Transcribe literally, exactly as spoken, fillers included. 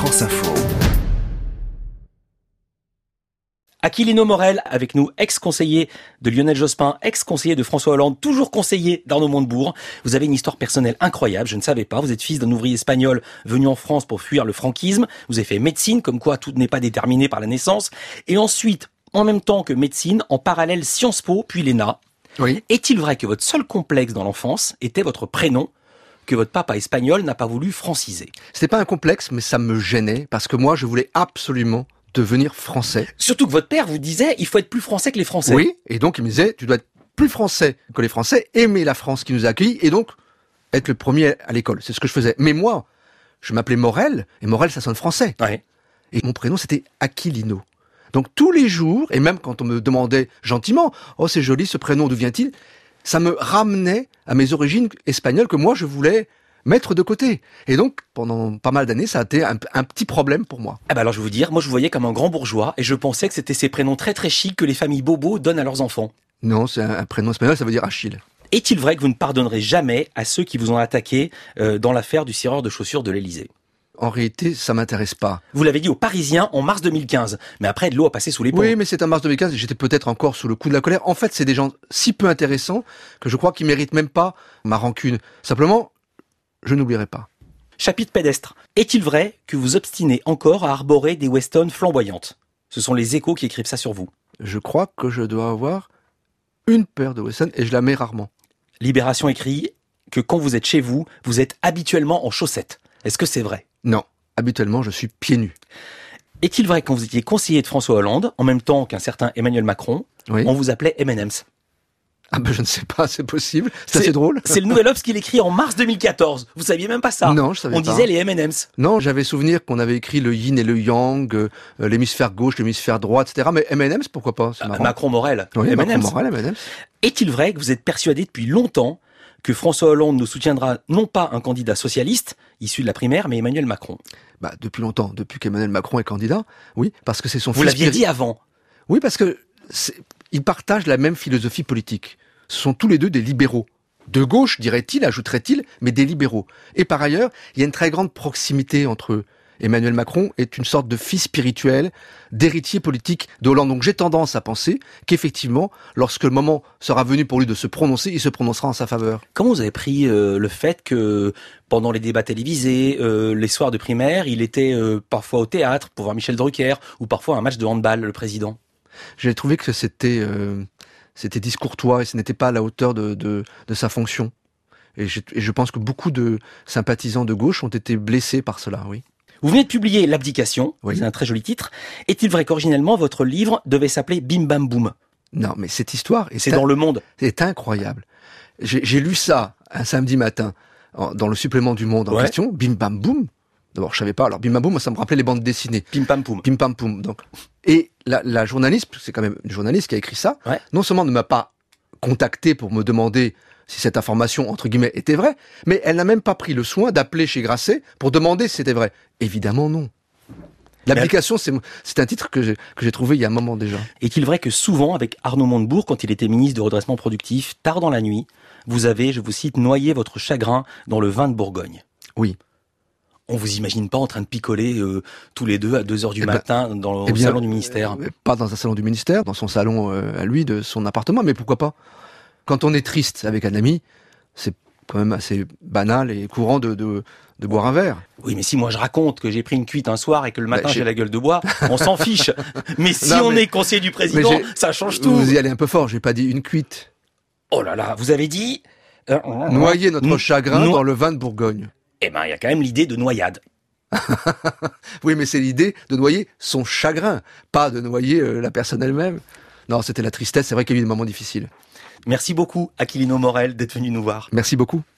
France Info. Aquilino Morel, avec nous, ex-conseiller de Lionel Jospin, ex-conseiller de François Hollande, toujours conseiller d'Arnaud Montebourg. Vous avez une histoire personnelle incroyable, je ne savais pas. Vous êtes fils d'un ouvrier espagnol venu en France pour fuir le franquisme. Vous avez fait médecine, comme quoi tout n'est pas déterminé par la naissance. Et ensuite, en même temps que médecine, en parallèle Sciences Po, puis l'E N A. Oui. Est-il vrai que votre seul complexe dans l'enfance était votre prénom, que votre papa espagnol n'a pas voulu franciser? C'était pas un complexe, mais ça me gênait, parce que moi, je voulais absolument devenir français. Surtout que votre père vous disait, il faut être plus français que les Français. Oui, et donc il me disait, tu dois être plus français que les Français, aimer la France qui nous a accueillis, et donc être le premier à l'école. C'est ce que je faisais. Mais moi, je m'appelais Morel, et Morel, ça sonne français. Ouais. Et mon prénom, c'était Aquilino. Donc tous les jours, et même quand on me demandait gentiment, oh c'est joli ce prénom, d'où vient-il? Ça me ramenait à mes origines espagnoles que moi je voulais mettre de côté. Et donc, pendant pas mal d'années, ça a été un, un petit problème pour moi. Ah bah alors je vais vous dire, moi je vous voyais comme un grand bourgeois et je pensais que c'était ces prénoms très très chics que les familles bobos donnent à leurs enfants. Non, c'est un, un prénom espagnol, ça veut dire Achille. Est-il vrai que vous ne pardonnerez jamais à ceux qui vous ont attaqué euh, dans l'affaire du cireur de chaussures de l'Élysée? En réalité, ça m'intéresse pas. Vous l'avez dit aux Parisiens en mars deux mille quinze, mais après de l'eau a passé sous les ponts. Oui, mais c'est en mars deux mille quinze et j'étais peut-être encore sous le coup de la colère. En fait, c'est des gens si peu intéressants que je crois qu'ils méritent même pas ma rancune. Simplement, je n'oublierai pas. Chapitre pédestre. Est-il vrai que vous obstinez encore à arborer des Weston flamboyantes? Ce sont les Échos qui écrivent ça sur vous. Je crois que je dois avoir une paire de Weston et je la mets rarement. Libération écrit que quand vous êtes chez vous, vous êtes habituellement en chaussettes. Est-ce que c'est vrai? Non, habituellement je suis pieds nus. Est-il vrai que quand vous étiez conseiller de François Hollande, en même temps qu'un certain Emmanuel Macron, Oui. on vous appelait M and M's? Ah ben je ne sais pas, c'est possible. C'est assez drôle. C'est le Nouvel Obs qui l'écrit en mars deux mille quatorze. Vous saviez même pas ça? Non, je savais On pas. disait les M and M's. Non, j'avais souvenir qu'on avait écrit le yin et le yang, euh, l'hémisphère gauche, l'hémisphère droit, et cetera. Mais M and M's, pourquoi pas? C'est marrant. Macron Morel. Oui, M and Macron M's. Morel, M and M's. Est-il vrai que vous êtes persuadé depuis longtemps que François Hollande nous soutiendra non pas un candidat socialiste, issu de la primaire, mais Emmanuel Macron? Bah, depuis longtemps, depuis qu'Emmanuel Macron est candidat, oui, parce que c'est son Vous fils. l'aviez péri- dit avant. Oui, parce que c'est- ils partagent la même philosophie politique. Ce sont tous les deux des libéraux. De gauche, dirait-il, ajouterait-il, mais des libéraux. Et par ailleurs, il y a une très grande proximité entre eux. Emmanuel Macron est une sorte de fils spirituel, d'héritier politique de Hollande. Donc j'ai tendance à penser qu'effectivement, lorsque le moment sera venu pour lui de se prononcer, il se prononcera en sa faveur. Comment vous avez pris euh, le fait que pendant les débats télévisés, euh, les soirs de primaire, il était euh, parfois au théâtre pour voir Michel Drucker ou parfois un match de handball, le président? J'ai trouvé que c'était euh, c'était discourtois et ce n'était pas à la hauteur de, de, de sa fonction. Et je, et je pense que beaucoup de sympathisants de gauche ont été blessés par cela, oui. Vous venez de publier L'Abdication, Oui. c'est un très joli titre. Est-il vrai qu'originellement, votre livre devait s'appeler Bim Bam Boum? Non, mais cette histoire est, C'est in- dans Le Monde. est incroyable. J'ai j'ai lu ça un samedi matin en- dans le supplément du Monde en Ouais. question. Bim bam boum. D'abord, je savais pas. Alors, bim bam boum, moi, ça me rappelait les bandes dessinées. Pim Pam Poum. Bim pam poum. Donc, et la, la journaliste, c'est quand même une journaliste qui a écrit ça. Ouais. Non seulement ne m'a pas contacté pour me demander si cette information, entre guillemets, était vraie, mais elle n'a même pas pris le soin d'appeler chez Grasset pour demander si c'était vrai. Évidemment, non. L'application, c'est c'est un titre que j'ai que j'ai trouvé il y a un moment déjà. Est-il vrai que souvent, avec Arnaud Montebourg, quand il était ministre de redressement productif, tard dans la nuit, vous avez, je vous cite, noyé votre chagrin dans le vin de Bourgogne? Oui. On vous imagine pas en train de picoler euh, tous les deux à deux heures du Eh ben, matin dans eh le bien, salon du ministère? Euh, Pas dans un salon du ministère, dans son salon euh, à lui, de son appartement, mais pourquoi pas? Quand on est triste avec un ami, c'est quand même assez banal et courant de, de, de boire un verre. Oui, mais si moi je raconte que j'ai pris une cuite un soir et que le matin Bah, j'ai- j'ai la gueule de bois, on s'en fiche. Mais si Non, on mais- est conseiller du président, mais j'ai- ça change tout. Vous y allez un peu fort, j'ai pas dit une cuite. Oh là là, vous avez dit... euh, Noyer notre no- chagrin no- dans le vin de Bourgogne. Eh ben, il y a quand même l'idée de noyade. Oui, mais c'est l'idée de noyer son chagrin, pas de noyer euh, la personne elle-même. Non, c'était la tristesse, c'est vrai qu'il y a eu des moments difficiles. Merci beaucoup, Aquilino Morel, d'être venu nous voir. Merci beaucoup.